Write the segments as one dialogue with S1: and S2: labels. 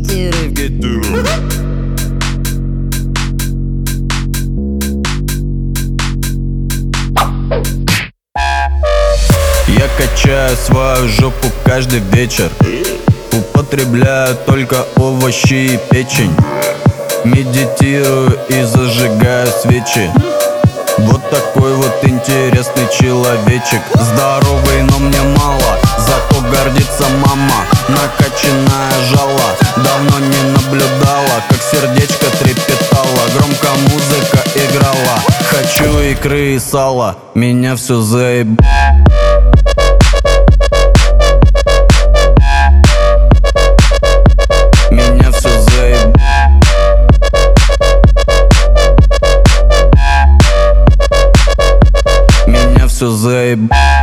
S1: Вегетируй. Я качаю свою жопу каждый вечер. Употребляю только овощи и печень. Медитирую и зажигаю свечи. Вот такой вот интересный человечек. Здоровый, но мне мало, зато гордится мама. Накачанная жала, давно не наблюдала, как сердечко трепетало. Громко музыка играла. Хочу икры и сала, меня все заеб... Меня все заеб... Меня все заеб...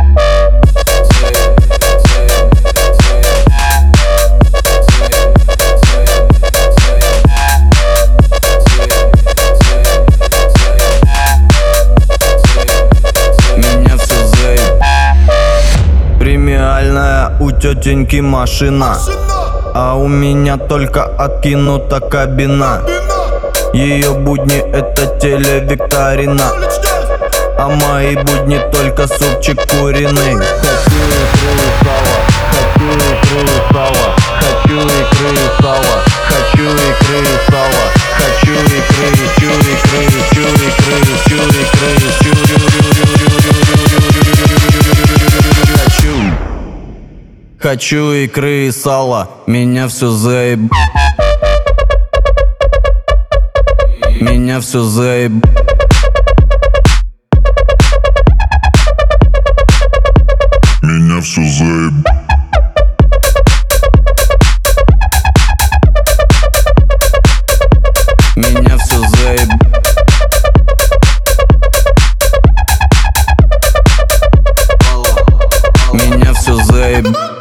S1: Меня все заеб... Премиальная у тетеньки машина, а у меня только откинута кабина. Ее будни это телевикторина, а мои будни только супчик куриный. Хочу икры и сала, хочу икры и сала, хочу икры и сала, хочу икры, чу икры, чу икры, чу икры, чу. Хочу икры и сала, меня все заеб... Меня все заеб...
S2: Меня все заеб...
S1: Меня все заеб... Меня все заеб...